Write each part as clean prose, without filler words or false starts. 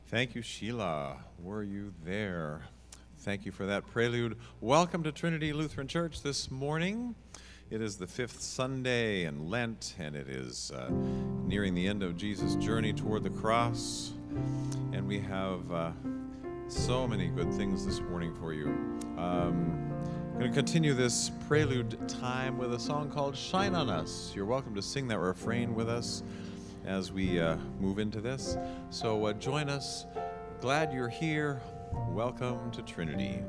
Thank you, Sheila. Were you there? Thank you for that prelude. Welcome to Trinity Lutheran Church this morning. It is the fifth Sunday in Lent, and it is nearing the end of Jesus' journey toward the cross. And we have so many good things this morning for you. I'm going to continue this prelude time with a song called Shine on Us. You're welcome to sing that refrain with us as we move into this. So join us. Glad you're here. Welcome to Trinity.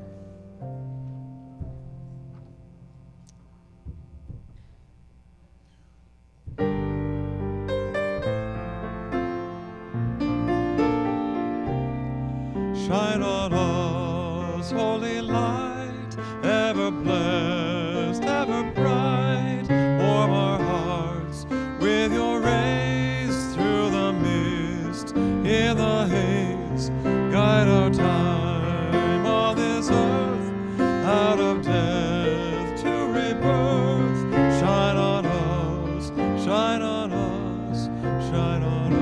Shine on us, holy light, ever blessed, ever bright. Warm our hearts with your rays through the mist, in the haze. Guide our time on this earth, out of death to rebirth. Shine on us, shine on us, shine on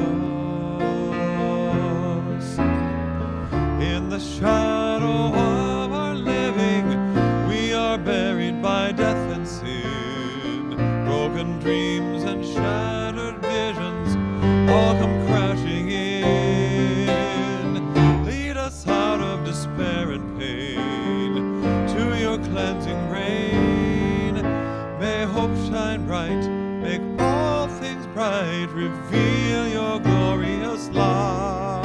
us. In the shadow of our living, we are buried by death and sin. Broken dreams and shattered visions all come crashing in. Lead us out of despair and pain to your cleansing rain. May hope shine bright, make all things bright, reveal your glorious light.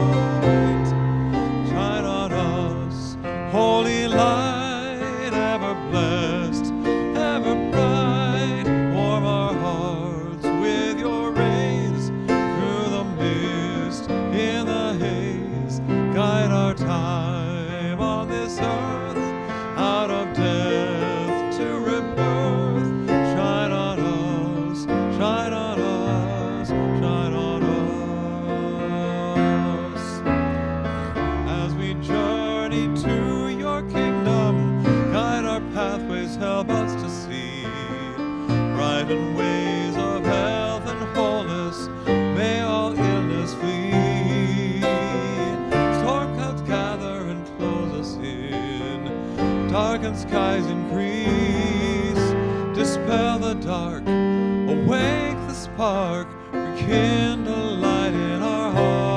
Shine on us, holy light, ever blessed, ever bright. Warm our hearts with your rays through the mist, in the haze. Guide our time on this earth, out of death to rebirth. Shine on us, shine on us, shine on us. As we journey to your kingdom, guide our pathways, help us to see bright and ways of health and wholeness. May all illness flee. Storm clouds gather and close us in. Darkened skies increase. Dispel the dark, awake the spark, rekindle light in our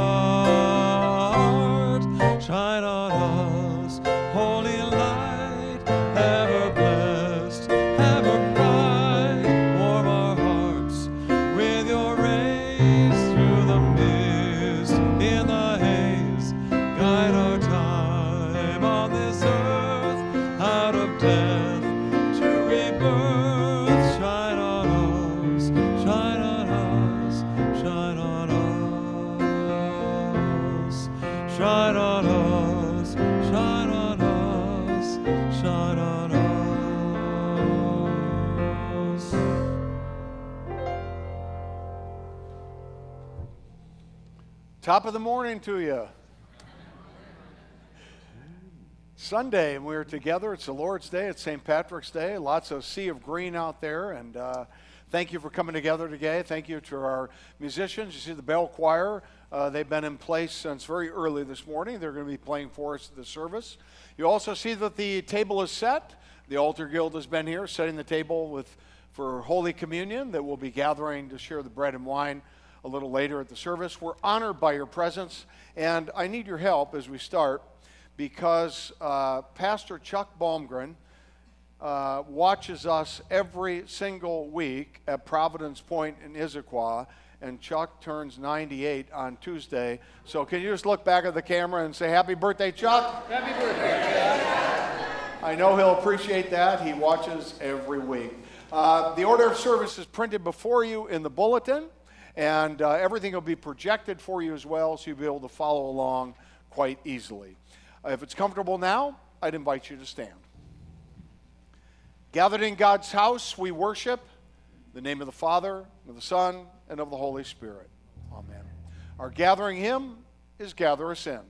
heart. Shine on us, holy light, ever blessed, ever bright. Warm our hearts with your rays through the mist, in the haze. Guide our time on this earth, out of death to rebirth. Shine on us, shine on us, shine on us. Shine on us, shine on us, shine on us. Top of the morning to you. Sunday, and we're together. It's the Lord's Day. It's St. Patrick's Day. Lots of sea of green out there, and thank you for coming together today. Thank you to our musicians. You see the bell choir. They've been in place since very early this morning. They're going to be playing for us at the service. You also see that the table is set. The Altar Guild has been here setting the table for Holy Communion that we'll be gathering to share the bread and wine a little later at the service. We're honored by your presence, and I need your help as we start because Pastor Chuck Baumgren watches us every single week at Providence Point in Issaquah, and Chuck turns 98 on Tuesday. So can you just look back at the camera and say, happy birthday, Chuck? Happy birthday. I know he'll appreciate that. He watches every week. The order of service is printed before you in the bulletin, and everything will be projected for you as well, so you'll be able to follow along quite easily. If it's comfortable now, I'd invite you to stand. Gathered in God's house, we worship in the name of the Father, of the Son, and of the Holy Spirit. Amen. Our gathering hymn is Gather Us In.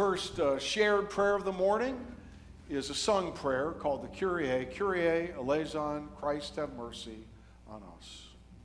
first shared prayer of the morning is a sung prayer called the Kyrie. Kyrie eleison, Christ have mercy on us.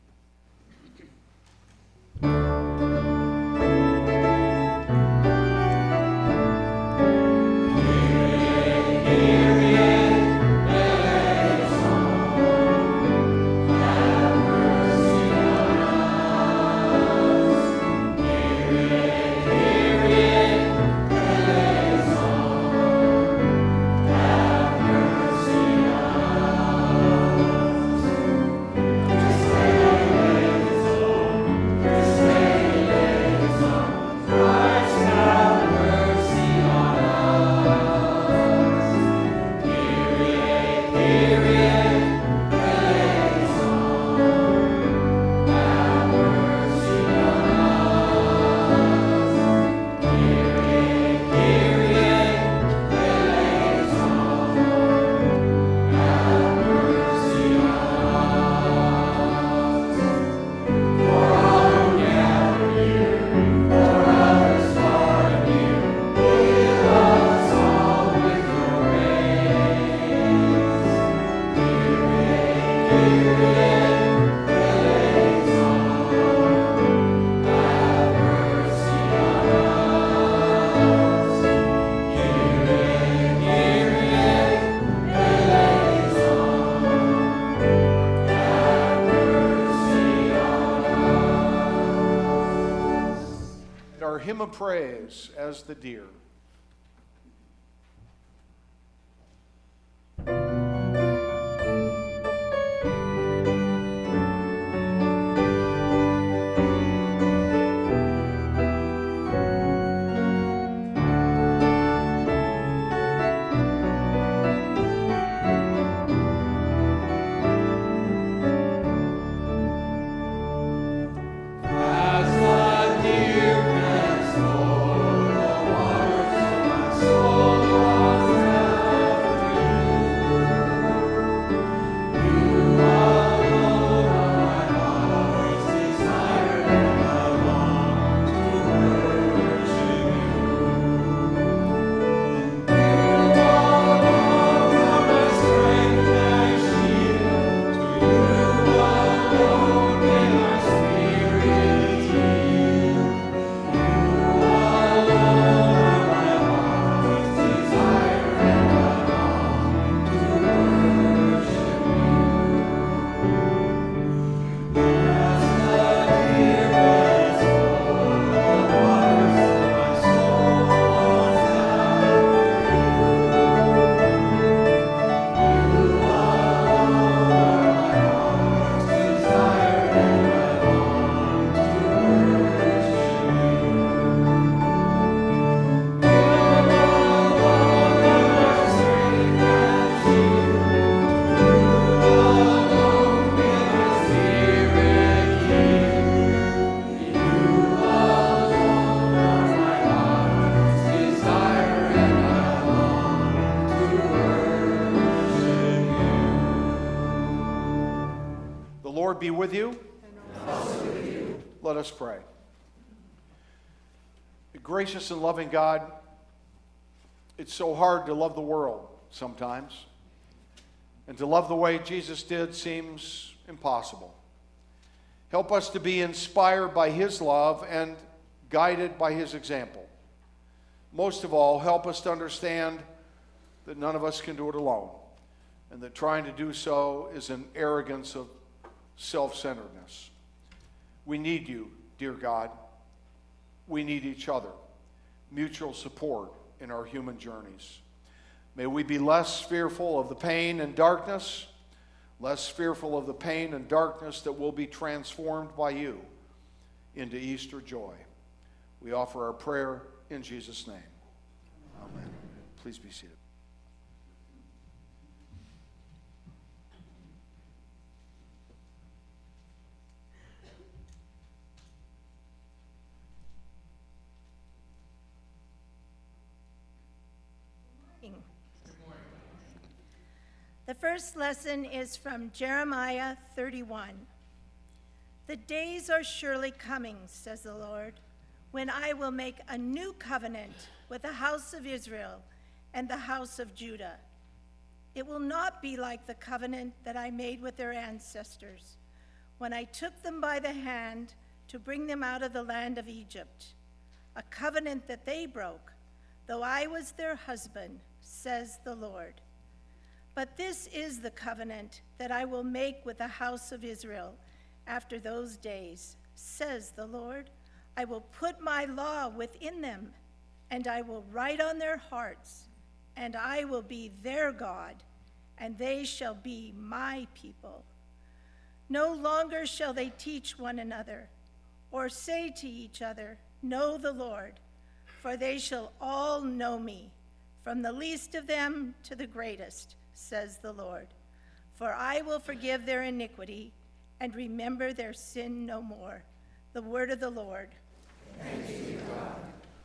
Hymn of praise as the deer. Lord be with you. And also with you. Let us pray. Gracious and loving God, it's so hard to love the world sometimes. And to love the way Jesus did seems impossible. Help us to be inspired by his love and guided by his example. Most of all, help us to understand that none of us can do it alone, and that trying to do so is an arrogance of self-centeredness. We need you, dear God. We need each other, mutual support in our human journeys. May we be less fearful of the pain and darkness, less fearful of the pain and darkness that will be transformed by you into Easter joy. We offer our prayer in Jesus' name. Amen. Please be seated. The first lesson is from Jeremiah 31. The days are surely coming, says the Lord, when I will make a new covenant with the house of Israel and the house of Judah. It will not be like the covenant that I made with their ancestors when I took them by the hand to bring them out of the land of Egypt, a covenant that they broke, though I was their husband, says the Lord. But this is the covenant that I will make with the house of Israel after those days, says the Lord. I will put my law within them, and I will write on their hearts, and I will be their God, and they shall be my people. No longer shall they teach one another, or say to each other, know the Lord, for they shall all know me, from the least of them to the greatest, says the Lord. For I will forgive their iniquity and remember their sin no more. The word of the Lord. Thanks be to God.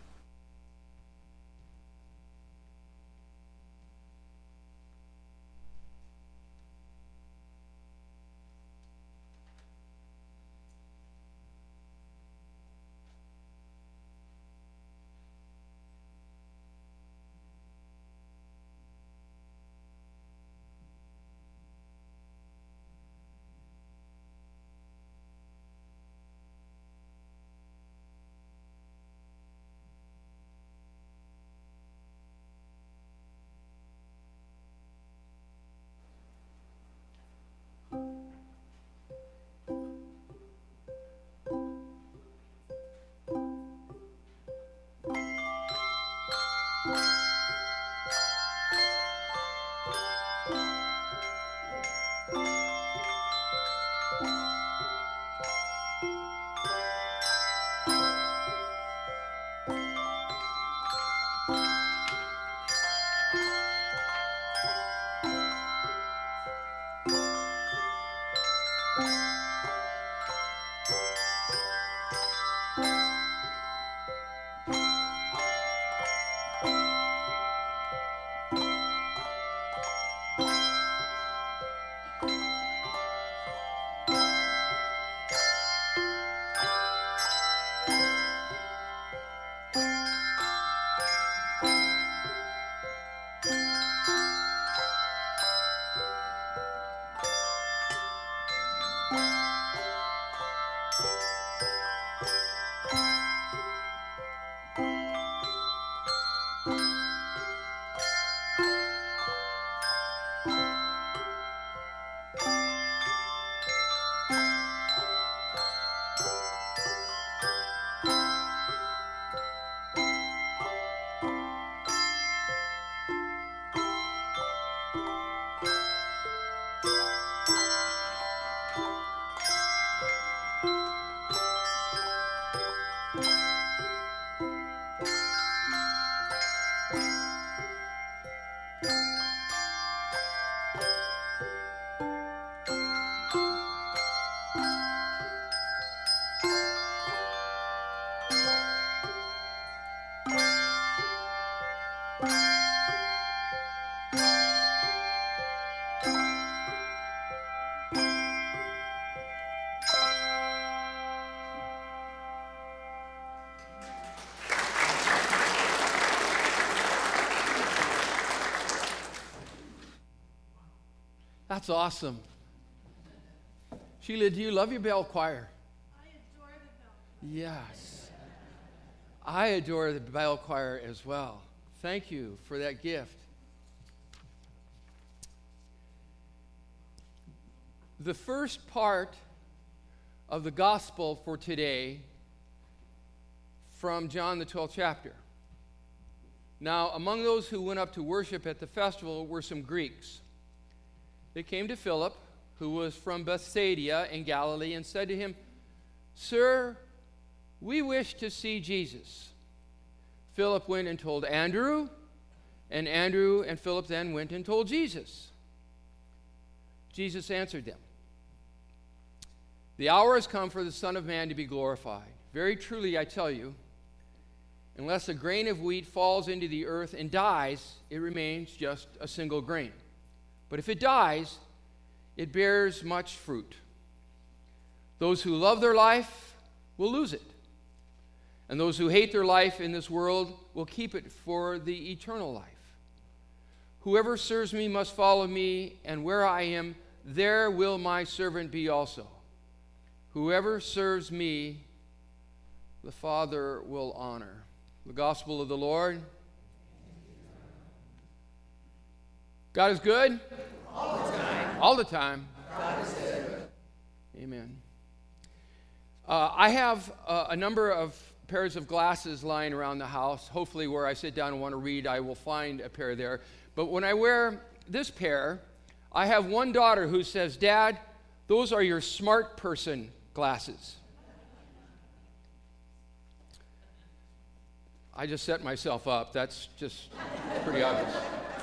That's awesome. Sheila, do you love your bell choir? I adore the bell. Yes. I adore the bell choir as well. Thank you for that gift. The first part of the gospel for today from John the 12th chapter. Now, among those who went up to worship at the festival were some Greeks. They came to Philip, who was from Bethsaida in Galilee, and said to him, "Sir, we wish to see Jesus." Philip went and told Andrew, and Andrew and Philip then went and told Jesus. Jesus answered them, "The hour has come for the Son of Man to be glorified. Very truly I tell you, unless a grain of wheat falls into the earth and dies, it remains just a single grain. But if it dies, it bears much fruit. Those who love their life will lose it, and those who hate their life in this world will keep it for the eternal life. Whoever serves me must follow me, and where I am, there will my servant be also. Whoever serves me, the Father will honor. The gospel of the Lord. God is good? All the time. All the time. God is good. Amen. I have a number of pairs of glasses lying around the house. Hopefully where I sit down and want to read, I will find a pair there. But when I wear this pair, I have one daughter who says, "Dad, those are your smart person glasses." I just set myself up. That's just pretty obvious.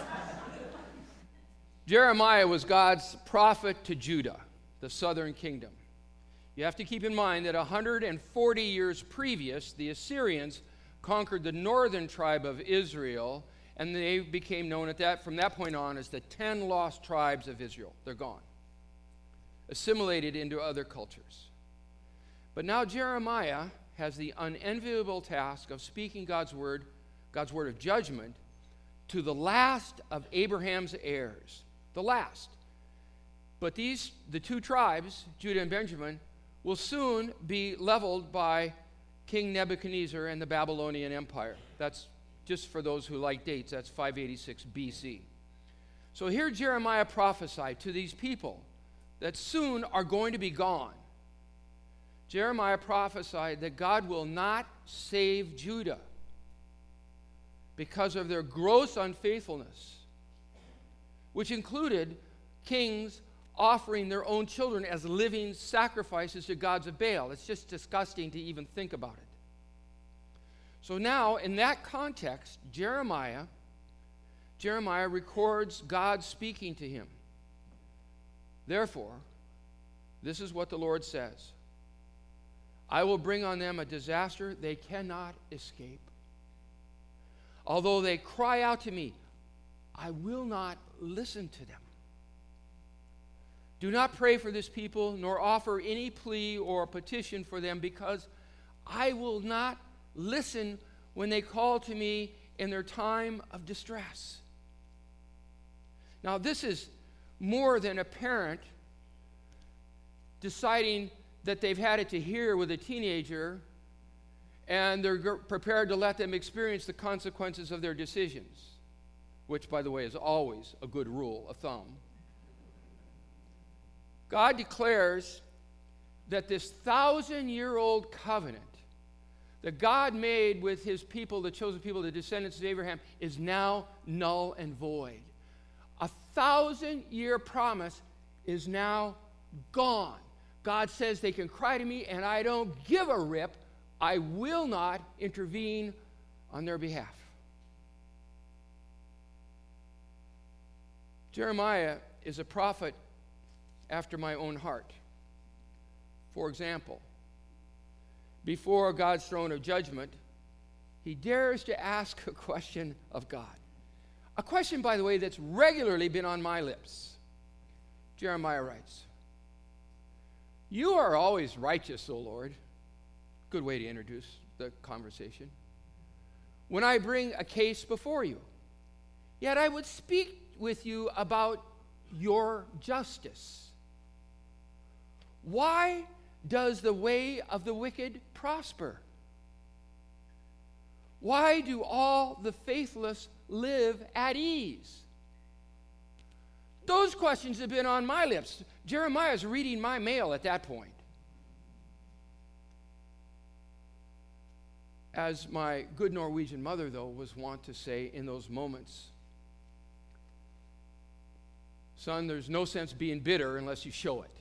Jeremiah was God's prophet to Judah, the southern kingdom. You have to keep in mind that 140 years previous, the Assyrians conquered the northern tribe of Israel, and they became known from that point on as the 10 lost tribes of Israel. They're gone, assimilated into other cultures. But now Jeremiah has the unenviable task of speaking God's word of judgment, to the last of Abraham's heirs. The last. But the two tribes, Judah and Benjamin, will soon be leveled by King Nebuchadnezzar and the Babylonian Empire. That's just for those who like dates. That's 586 BC. So here Jeremiah prophesied to these people that soon are going to be gone. Jeremiah prophesied that God will not save Judah because of their gross unfaithfulness, which included kings offering their own children as living sacrifices to gods of Baal. It's just disgusting to even think about it. So now, in that context, Jeremiah records God speaking to him. Therefore, this is what the Lord says: I will bring on them a disaster they cannot escape. Although they cry out to me, I will not listen to them. Do not pray for this people, nor offer any plea or petition for them, because I will not listen when they call to me in their time of distress. Now, this is more than a parent deciding that they've had it to hear with a teenager, and they're prepared to let them experience the consequences of their decisions, which, by the way, is always a good rule of thumb. God declares that this 1,000-year-old covenant that God made with his people, the chosen people, the descendants of Abraham, is now null and void. A 1,000-year promise is now gone. God says they can cry to me, and I don't give a rip. I will not intervene on their behalf. Jeremiah is a prophet after my own heart. For example, before God's throne of judgment, he dares to ask a question of God. A question, by the way, that's regularly been on my lips. Jeremiah writes, "You are always righteous, O Lord." Good way to introduce the conversation. "When I bring a case before you, yet I would speak with you about your justice. Why does the way of the wicked prosper? Why do all the faithless live at ease?" Those questions have been on my lips. Jeremiah's reading my mail at that point. As my good Norwegian mother, though, was wont to say in those moments, "Son, there's no sense being bitter unless you show it."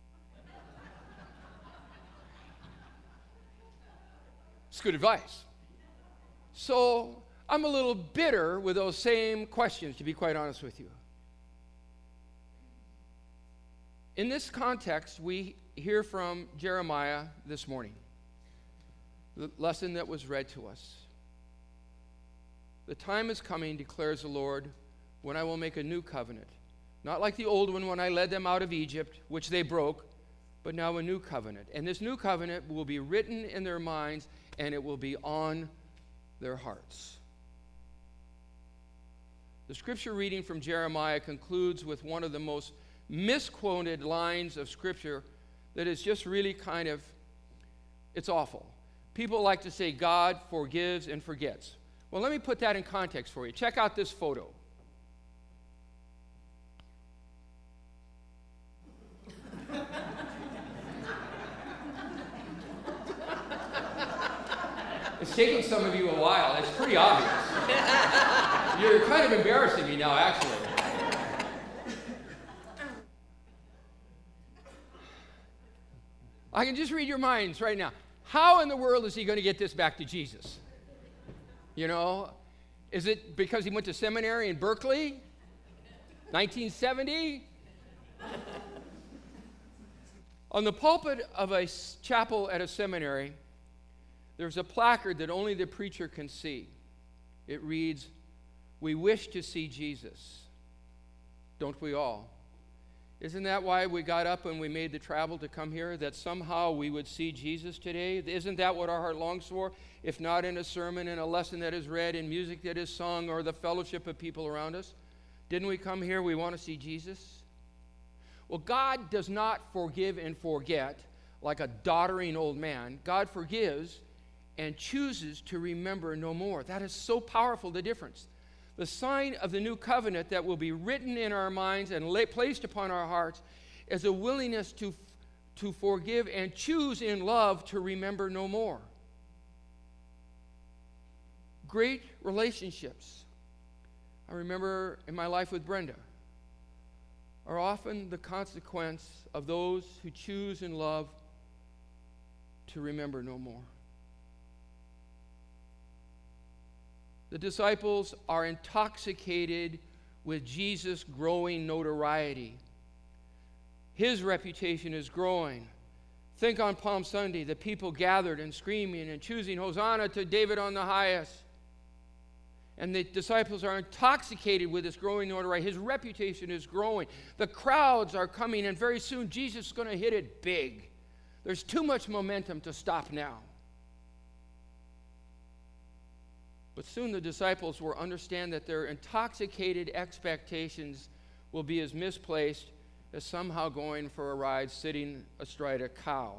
It's good advice. So I'm a little bitter with those same questions, to be quite honest with you. In this context, we hear from Jeremiah this morning, the lesson that was read to us. "The time is coming, declares the Lord, when I will make a new covenant, not like the old one when I led them out of Egypt, which they broke, but now a new covenant. And this new covenant will be written in their minds, and it will be on their hearts. The scripture reading from Jeremiah concludes with one of the most misquoted lines of scripture that is just really kind of, it's awful. People like to say God forgives and forgets. Well, let me put that in context for you. Check out this photo. It's taking some of you a while. It's pretty obvious. You're kind of embarrassing me now, actually. I can just read your minds right now. How in the world is he going to get this back to Jesus? You know, is it because he went to seminary in Berkeley? 1970? On the pulpit of a chapel at a seminary, there's a placard that only the preacher can see. It reads, "We wish to see Jesus." Don't we all? Isn't that why we got up and we made the travel to come here? That somehow we would see Jesus today? Isn't that what our heart longs for? If not in a sermon, in a lesson that is read, in music that is sung, or the fellowship of people around us? Didn't we come here? We want to see Jesus? Well, God does not forgive and forget like a doddering old man. God forgives and chooses to remember no more. That is so powerful, the difference. The sign of the new covenant that will be written in our minds and placed upon our hearts is a willingness to forgive and choose in love to remember no more. Great relationships, I remember in my life with Brenda, are often the consequence of those who choose in love to remember no more. The disciples are intoxicated with Jesus' growing notoriety. His reputation is growing. Think on Palm Sunday, the people gathered and screaming and choosing Hosanna to David on the highest. And the disciples are intoxicated with this growing notoriety. His reputation is growing. The crowds are coming, and very soon Jesus is going to hit it big. There's too much momentum to stop now. But soon the disciples will understand that their intoxicated expectations will be as misplaced as somehow going for a ride sitting astride a cow.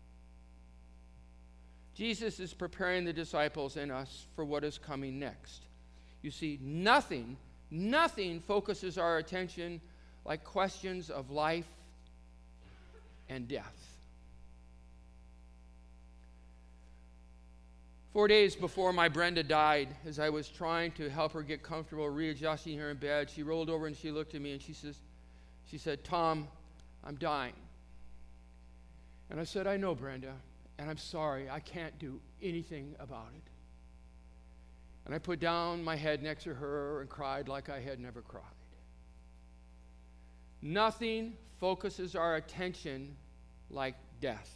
Jesus is preparing the disciples and us for what is coming next. You see, nothing focuses our attention like questions of life and death. 4 days before my Brenda died, as I was trying to help her get comfortable, readjusting her in bed, she rolled over and she looked at me and she said, "Tom, I'm dying." And I said, "I know, Brenda, and I'm sorry. I can't do anything about it." And I put down my head next to her and cried like I had never cried. Nothing focuses our attention like death.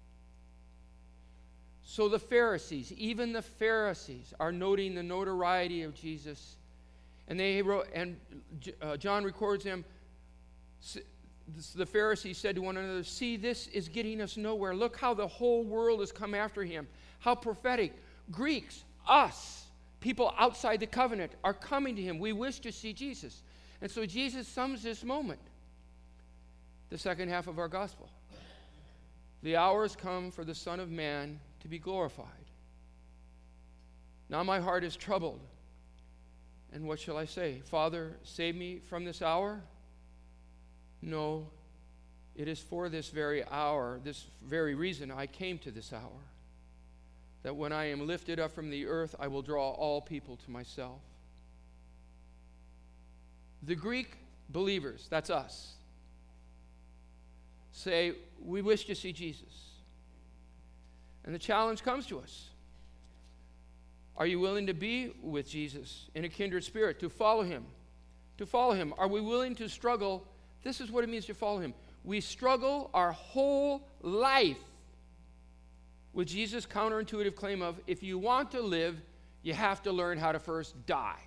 So the Pharisees, even the Pharisees, are noting the notoriety of Jesus. And they wrote, and John records them. The Pharisees said to one another, "See, this is getting us nowhere. Look how the whole world has come after him. How prophetic. Greeks, us, people outside the covenant, are coming to him. We wish to see Jesus." And so Jesus sums this moment, the second half of our gospel. "The hour has come for the Son of Man to be glorified. Now my heart is troubled. And what shall I say? Father, save me from this hour? No, it is for this very hour, this very reason I came to this hour, that when I am lifted up from the earth, I will draw all people to myself." The Greek believers, that's us, say, "We wish to see Jesus." And the challenge comes to us. Are you willing to be with Jesus in a kindred spirit, to follow him? To follow him. Are we willing to struggle? This is what it means to follow him. We struggle our whole life with Jesus' counterintuitive claim of, if you want to live, you have to learn how to first die.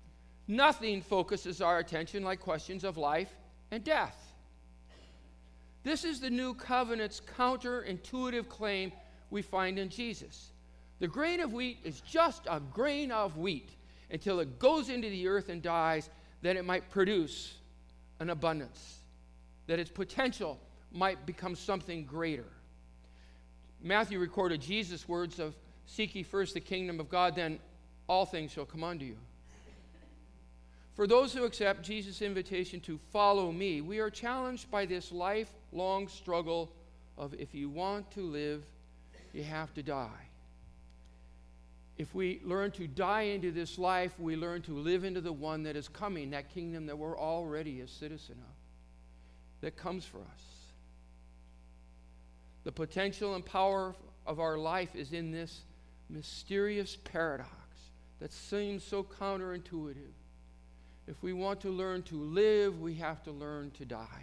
Nothing focuses our attention like questions of life and death. This is the new covenant's counterintuitive claim we find in Jesus. The grain of wheat is just a grain of wheat until it goes into the earth and dies, that it might produce an abundance, that its potential might become something greater. Matthew recorded Jesus' words of, "Seek ye first the kingdom of God, then all things shall come unto you." For those who accept Jesus' invitation to follow me, we are challenged by this lifelong struggle of, if you want to live, you have to die. If we learn to die into this life, we learn to live into the one that is coming, that kingdom that we're already a citizen of, that comes for us. The potential and power of our life is in this mysterious paradox that seems so counterintuitive. If we want to learn to live, we have to learn to die.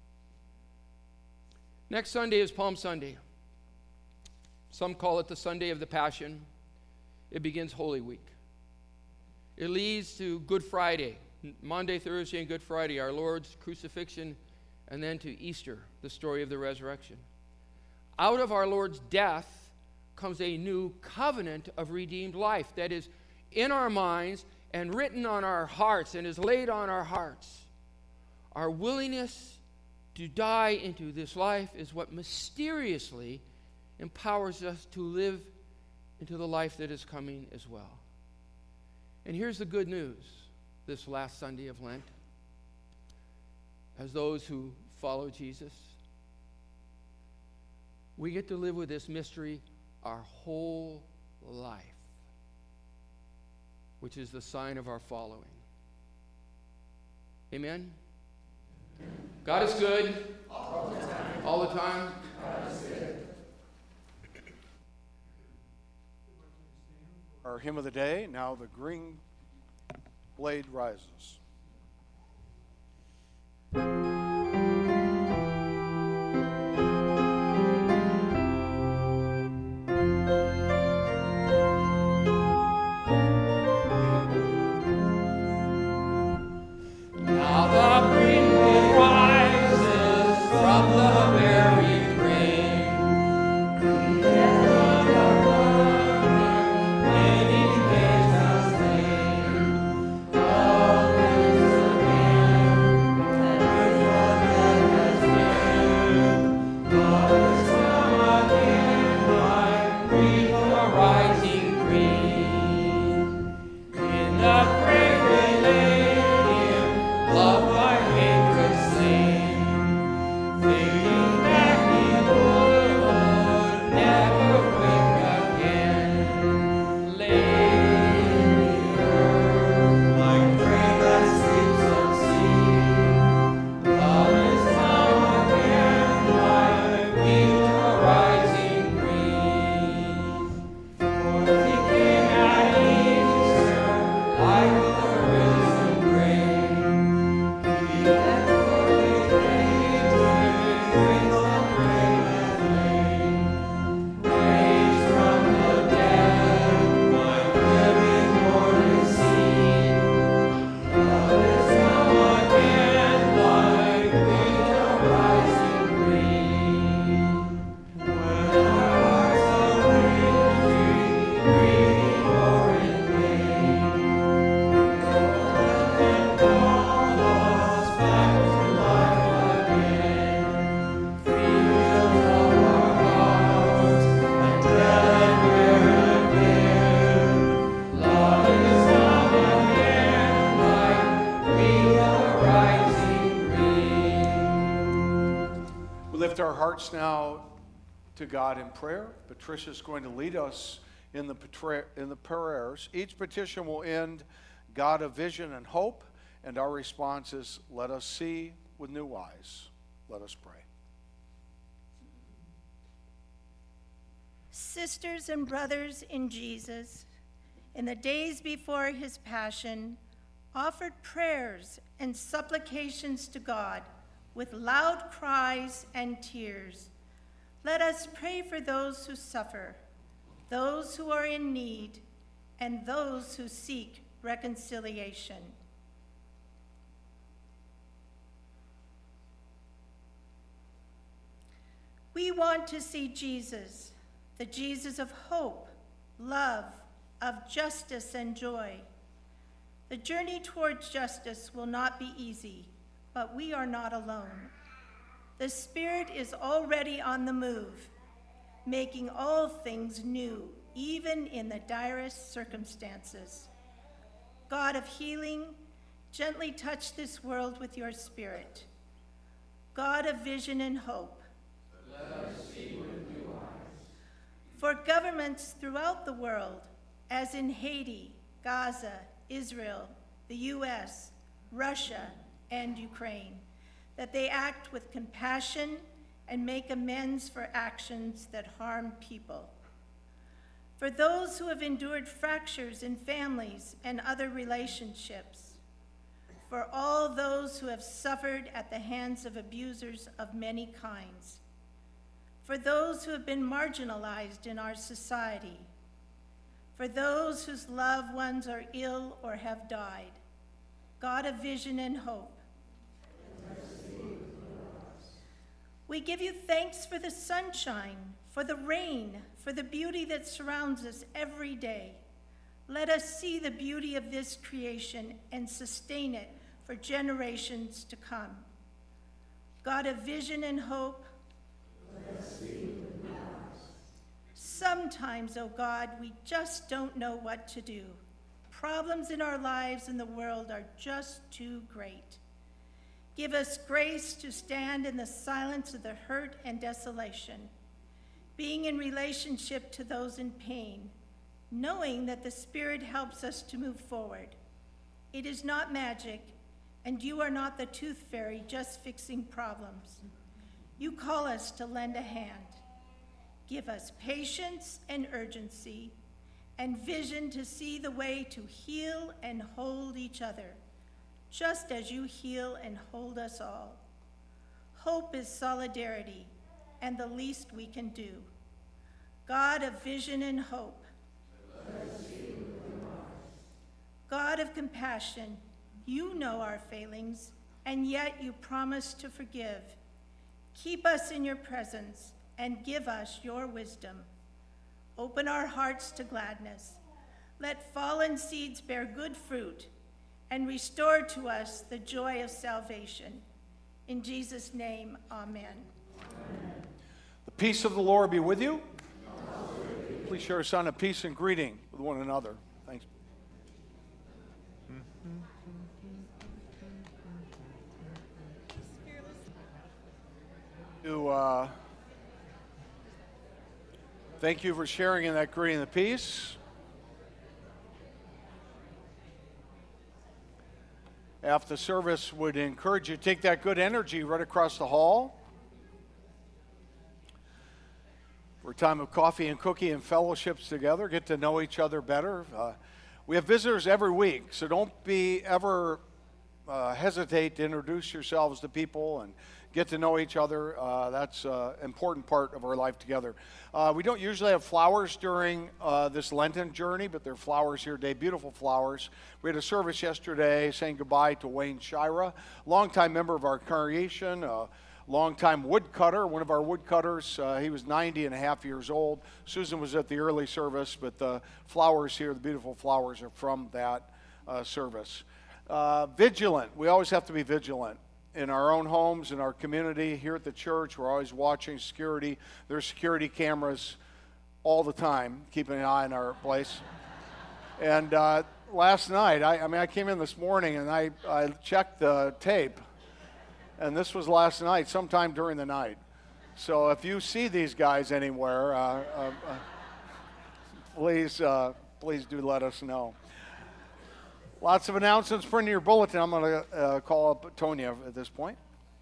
Next Sunday is Palm Sunday. Some call it the Sunday of the Passion. It begins Holy Week. It leads to Good Friday, Monday, Thursday, and Good Friday, our Lord's crucifixion, and then to Easter, the story of the resurrection. Out of our Lord's death comes a new covenant of redeemed life that is in our minds and written on our hearts and is laid on our hearts. Our willingness to die into this life is what mysteriously empowers us to live into the life that is coming as well. And here's the good news this last Sunday of Lent. As those who follow Jesus, we get to live with this mystery our whole life, which is the sign of our following. Amen? God is good. All the time. All the time. God is good. Our hymn of the day, Now the Green Blade Rises. Our hearts now to God in prayer. Patricia is going to lead us in the prayers. Each petition will end, God of vision and hope, and our response is, let us see with new eyes. Let us pray. Sisters and brothers in Jesus, in the days before his passion, offered prayers and supplications to God with loud cries and tears. Let us pray for those who suffer, those who are in need, and those who seek reconciliation. We want to see Jesus, the Jesus of hope, love, of justice and joy. The journey towards justice will not be easy, but we are not alone. The Spirit is already on the move, making all things new, even in the direst circumstances. God of healing, gently touch this world with your Spirit. God of vision and hope, let us see with new eyes. For governments throughout the world, as in Haiti, Gaza, Israel, the U.S., Russia, and Ukraine, that they act with compassion and make amends for actions that harm people. For those who have endured fractures in families and other relationships. For all those who have suffered at the hands of abusers of many kinds. For those who have been marginalized in our society. For those whose loved ones are ill or have died. God of vision and hope. We give you thanks for the sunshine, for the rain, for the beauty that surrounds us every day. Let us see the beauty of this creation and sustain it for generations to come. God of vision and hope, let us see with new eyes. Sometimes, oh God, we just don't know what to do. Problems in our lives and the world are just too great. Give us grace to stand in the silence of the hurt and desolation, being in relationship to those in pain, knowing that the Spirit helps us to move forward. It is not magic, and you are not the tooth fairy just fixing problems. You call us to lend a hand. Give us patience and urgency and vision to see the way to heal and hold each other, just as you heal and hold us all. Hope is solidarity and the least we can do. God of vision and hope, God of compassion, you know our failings, and yet you promise to forgive. Keep us in your presence and give us your wisdom. Open our hearts to gladness. Let fallen seeds bear good fruit and restore to us the joy of salvation. In Jesus' name, amen. The peace of the Lord be with you. Please share a sign of peace and greeting with one another. Thanks. Thank you for sharing in that greeting of peace. After the service, would encourage you to take that good energy right across the hall for a time of coffee and cookie and fellowships together, get to know each other better. We have visitors every week, so don't be ever hesitate to introduce yourselves to people and get to know each other. That's an important part of our life together. We don't usually have flowers during this Lenten journey, but there are flowers here today, beautiful flowers. We had a service yesterday saying goodbye to Wayne Shira, longtime member of our congregation, longtime woodcutter, one of our woodcutters. He was 90 and a half years old. Susan was at the early service, but the flowers here, the beautiful flowers, are from that service. Vigilant. We always have to be vigilant. In our own homes, in our community, here at the church, we're always watching security. There's security cameras all the time, keeping an eye on our place. And last night, I came in this morning and I checked the tape, and this was last night, sometime during the night. So if you see these guys anywhere, please do let us know. Lots of announcements printed in your bulletin. I'm going to call up Tonya at this point.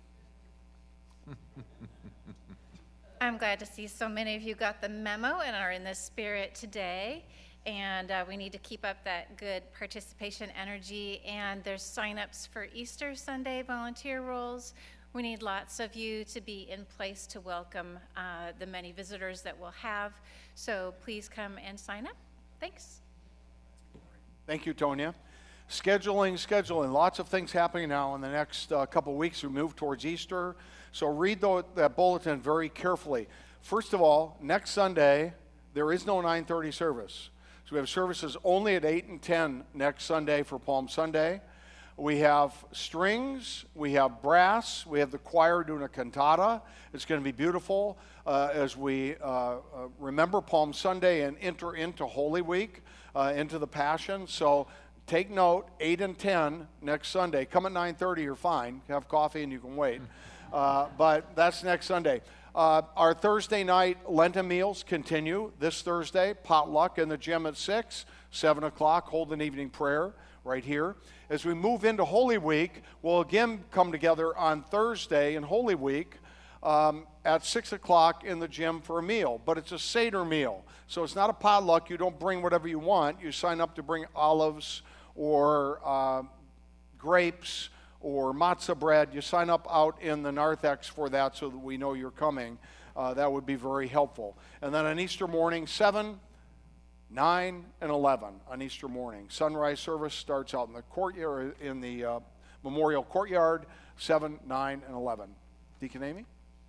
I'm glad to see so many of you got the memo and are in the spirit today. And we need to keep up that good participation energy. And there's sign-ups for Easter Sunday volunteer roles. We need lots of you to be in place to welcome the many visitors that we'll have. So please come and sign up. Thanks. Thank you, Tonya. Scheduling. Lots of things happening now in the next couple of weeks. We move towards Easter. So read that bulletin very carefully. First of all, next Sunday, there is no 9:30 service. So we have services only at 8 and 10 next Sunday for Palm Sunday. We have strings, we have brass, we have the choir doing a cantata. It's going to be beautiful as we remember Palm Sunday and enter into Holy Week, into the Passion. So take note, 8 and 10 next Sunday. Come at 9:30, you're fine. Have coffee and you can wait. But that's next Sunday. Our Thursday night Lenten meals continue this Thursday. Potluck in the gym at 6, 7 o'clock, hold an evening prayer right here. As we move into Holy Week, we'll again come together on Thursday in Holy Week at 6 o'clock in the gym for a meal. But it's a Seder meal. So it's not a potluck. You don't bring whatever you want. You sign up to bring olives or grapes or matzah bread. You sign up out in the narthex for that so that we know you're coming. That would be very helpful. And then on Easter morning, 7, 9, and 11 on Easter morning. Sunrise service starts out in the courtyard, in the memorial courtyard, 7, 9, and 11. Deacon Amy?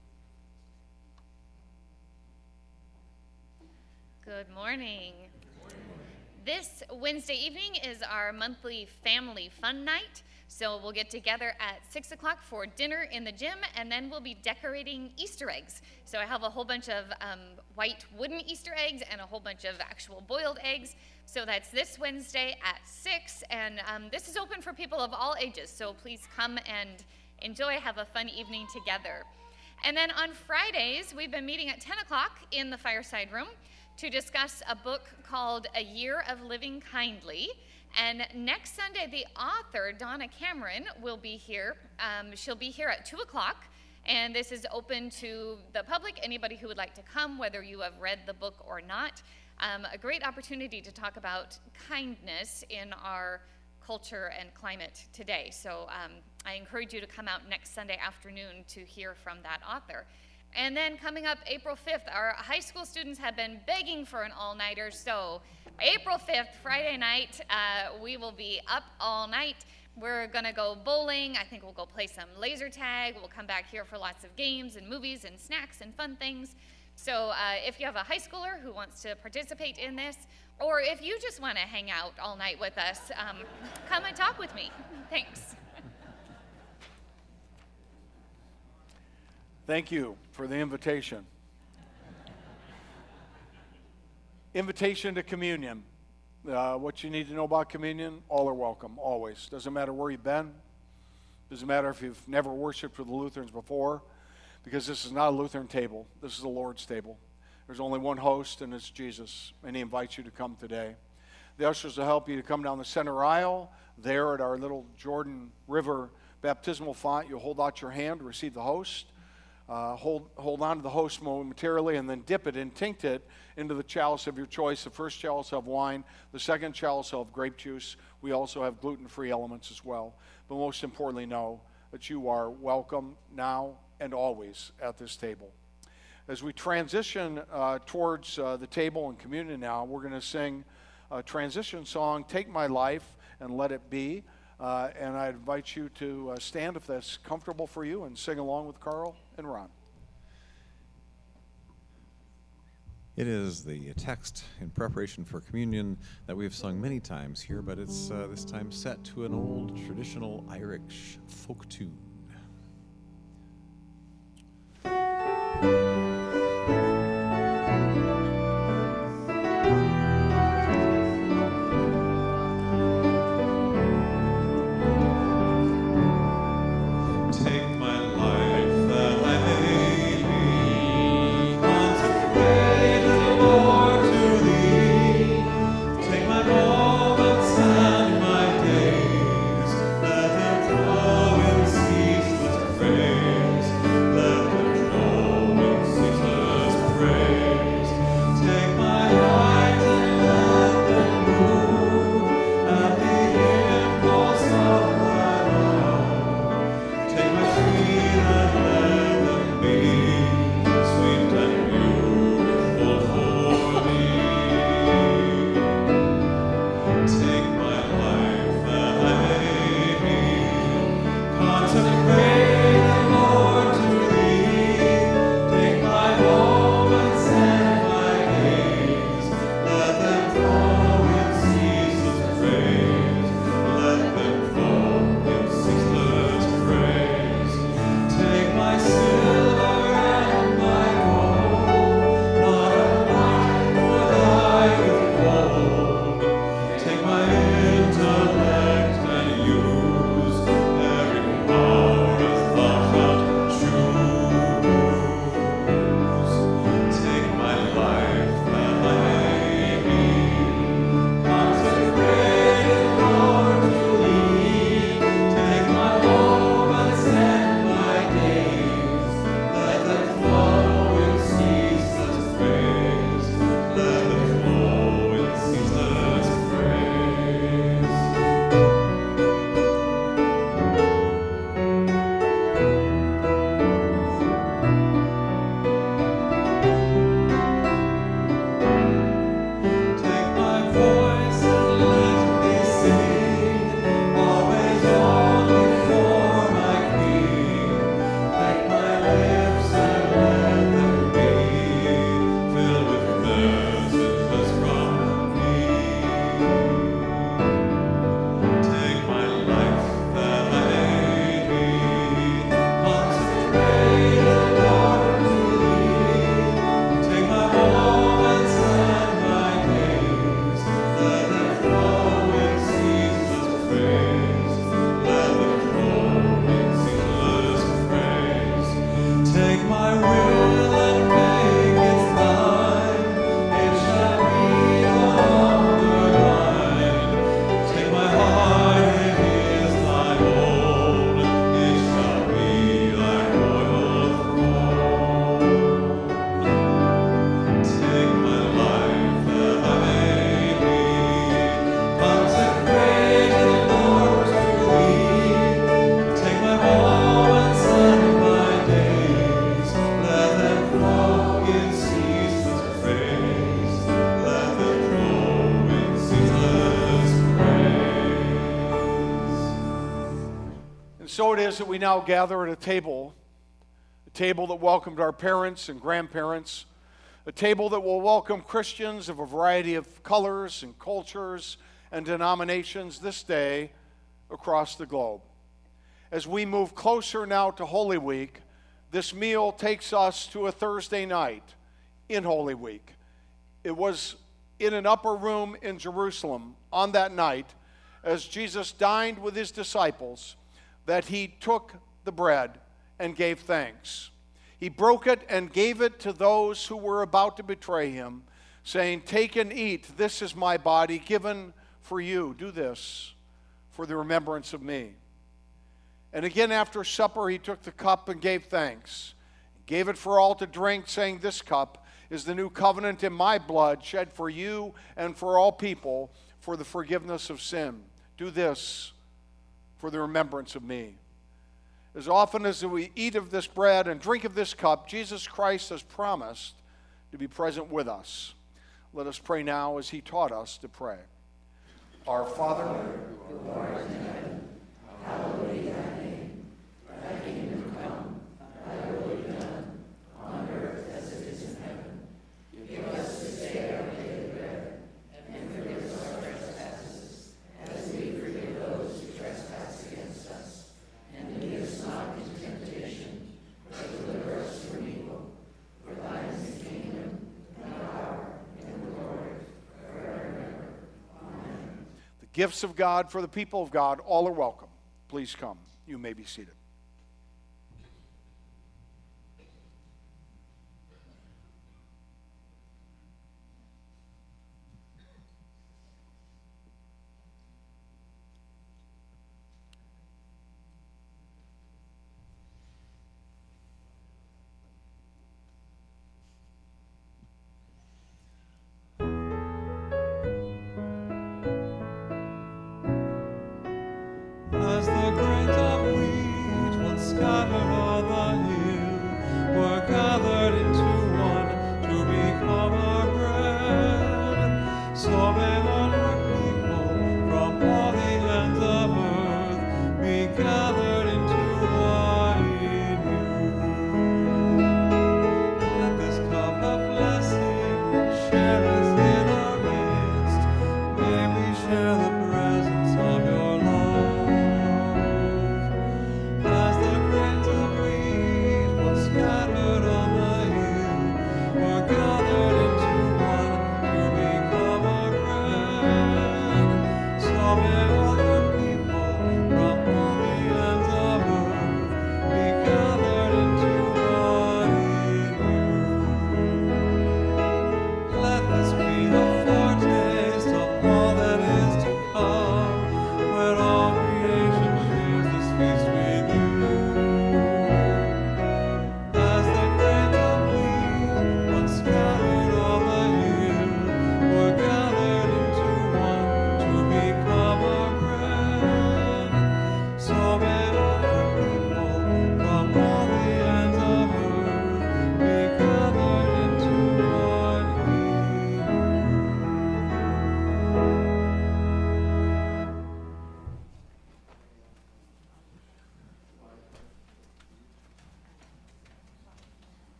Good morning. This Wednesday evening is our monthly family fun night. So we'll get together at 6 o'clock for dinner in the gym, and then we'll be decorating Easter eggs. So I have a whole bunch of white wooden Easter eggs and a whole bunch of actual boiled eggs. So that's this Wednesday at 6, and this is open for people of all ages. So please come and enjoy, have a fun evening together. And then on Fridays, we've been meeting at 10 o'clock in the fireside room to discuss a book called A Year of Living Kindly. And next Sunday, the author, Donna Cameron, will be here. She'll be here at 2 o'clock, and this is open to the public, anybody who would like to come, whether you have read the book or not. A great opportunity to talk about kindness in our culture and climate today. So I encourage you to come out next Sunday afternoon to hear from that author. And then coming up April 5th, our high school students have been begging for an all-nighter, so April 5th, Friday night, we will be up all night. We're gonna go bowling. I think we'll go play some laser tag. We'll come back here for lots of games and movies and snacks and fun things. So if you have a high schooler who wants to participate in this, or if you just wanna hang out all night with us, come and talk with me. Thanks. Thank you for the invitation. Invitation to communion. What you need to know about communion, all are welcome, always. Doesn't matter where you've been. Doesn't matter if you've never worshiped with the Lutherans before, because this is not a Lutheran table. This is the Lord's table. There's only one host, and it's Jesus, and he invites you to come today. The ushers will help you to come down the center aisle. There at our little Jordan River baptismal font, you'll hold out your hand to receive the host. Hold on to the host momentarily, and then dip it and tinct it into the chalice of your choice. The first chalice will have wine. The second chalice will have grape juice. We also have gluten-free elements as well. But most importantly, know that you are welcome now and always at this table. As we transition towards the table and communion now, we're going to sing a transition song, Take My Life and Let It Be. And I invite you to stand if that's comfortable for you and sing along with Carl and Ron. It is the text in preparation for communion that we have sung many times here, but it's this time set to an old traditional Irish folk tune. See Take my life that I may be consecrated, Lord, to Thee. Take my moments and my days, let them flow in ceaseless praise. Let them flow in ceaseless praise. Take my will and make it Thine. It shall be no longer mine. Take my heart, it is Thy own. It shall be Thy royal throne. Take my life that I may be consecrated, Lord, to Thee. Take my moments and my days, let them flow in ceaseless praise. Let them flow in ceaseless praise. And so it is that we now gather at a table that welcomed our parents and grandparents, a table that will welcome Christians of a variety of colors and cultures and denominations this day across the globe. As we move closer now to Holy Week, this meal takes us to a Thursday night in Holy Week. It was in an upper room in Jerusalem on that night, as Jesus dined with his disciples, that he took the bread and gave thanks. He broke it and gave it to those who were about to betray him, saying, "Take and eat. This is my body given for you. Do this for the remembrance of me." And again after supper, he took the cup and gave thanks. Gave it for all to drink, saying, "This cup is the new covenant in my blood, shed for you and for all people for the forgiveness of sin. Do this for the remembrance of me." As often as we eat of this bread and drink of this cup, Jesus Christ has promised to be present with us. Let us pray now as he taught us to pray. Our Father, who art in heaven, hallowed be thy name. Thy kingdom come, thy will be done, on earth as it is in heaven. Give us this day our daily bread, and forgive us our trespasses, as we forgive those who trespass against us. And lead us not into temptation, but deliver us from evil. For thine is the kingdom, and the power, and the glory, forever and ever. Amen. The gifts of God for the people of God, all are welcome. Please come. You may be seated. As the grains of wheat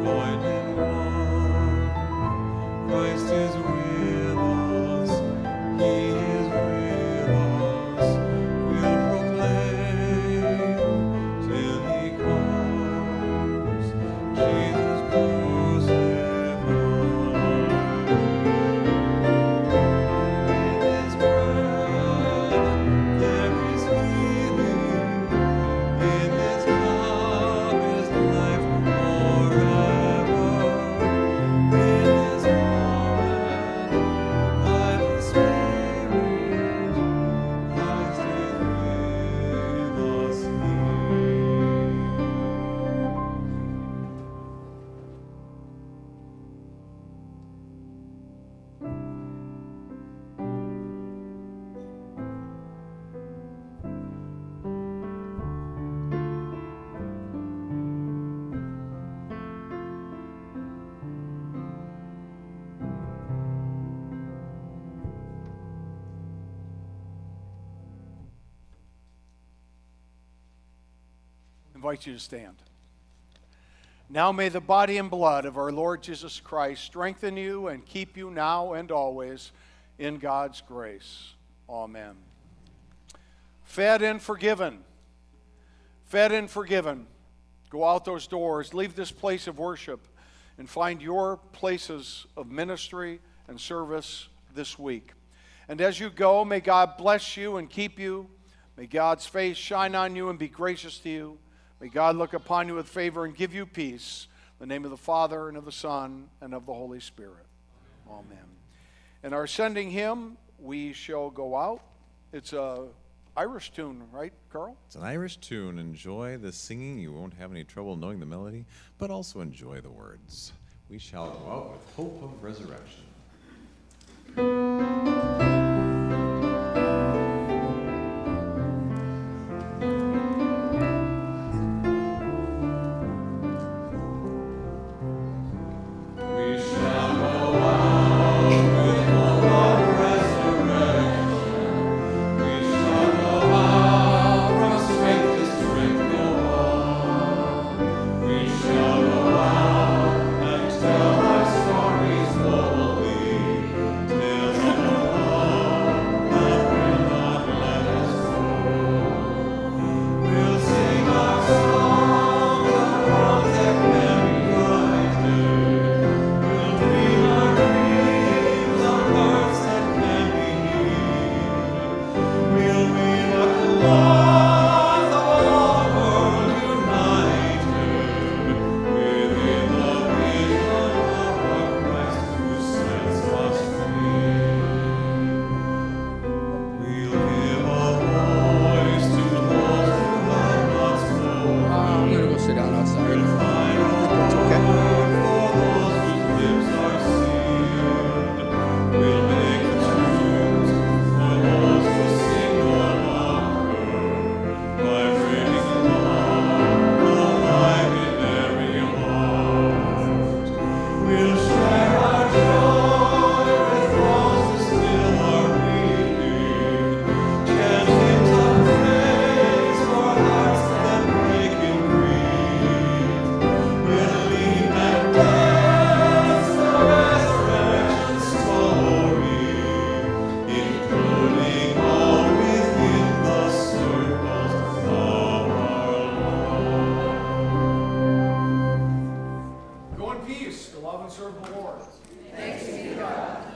joined in one. Christ is with us, He is with us. We'll proclaim till He comes, Jesus crucified. In His breath there is healing, in His cup is life forever. In His moment, by the Spirit, Christ is with us here. I invite you to stand. Now may the body and blood of our Lord Jesus Christ strengthen you and keep you now and always in God's grace. Amen. Fed and forgiven. Fed and forgiven. Go out those doors, leave this place of worship, and find your places of ministry and service this week. And as you go, may God bless you and keep you. May God's face shine on you and be gracious to you. May God look upon you with favor and give you peace. In the name of the Father, and of the Son, and of the Holy Spirit. Amen. In our sending hymn, we shall go out. It's a Irish tune, right, Carl? It's an Irish tune. Enjoy the singing. You won't have any trouble knowing the melody, but also enjoy the words. We shall go out with hope of resurrection. We shall go out with hope of resurrection. We shall go out from strength to strength go on. We shall go out and tell our stories boldly, till of the love that will not let us go. We'll sing our songs of wrongs that can be righted. We'll dream our dreams of hearts that can be healed. We'll be like the ones of all the world united within the vision of our Christ who sets us free. We'll give a voice to those who have not spoken. I'm going to go sit down outside. It's okay. For those whose lips are sealed, we'll make tunes for those who sing no longer, vibrating love alive in every heart. We'll share our joy with those who still are weeping, chant hymns of praise for hearts that break in grief. We'll lean and dance the resurrection story, including all within the circles of our Lord. Go in peace to love and serve the Lord. Thanks be to God.